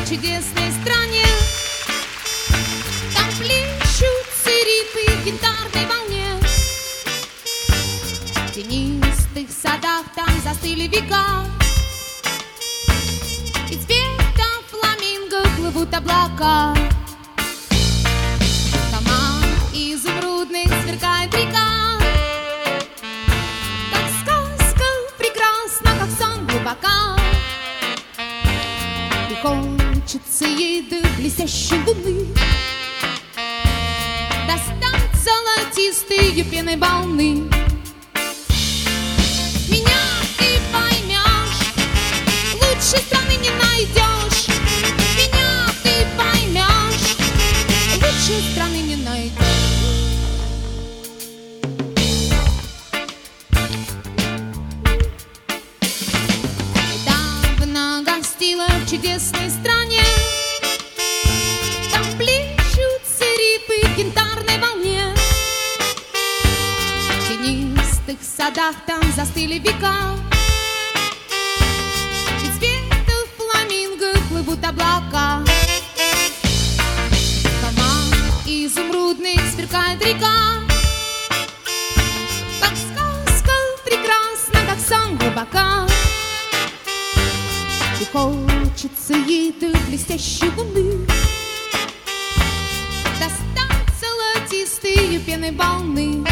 в чудесной стране. Там плещутся рифы в янтарной волне. В тенистых садах там застыли века, и цвета фламинго плывут облака. Дома изумрудных сверкает река, как сказка прекрасна, как сон глубока. И хочется ей до блестящей луны достать золотистые пены волны. Меня ты поймешь, лучше страны не найдешь. Меня ты поймешь, лучше страны не найдешь. Недавно гостила в чудесной стране. Там плещутся рифы в янтарной волне. В тенистых садах там застыли века, и цвета фламинго плывут облака. Дома изумрудных сверкает река, как сказка прекрасна, как сон глубока. И хочется ей до блестящей луны достать золотистые пены волны.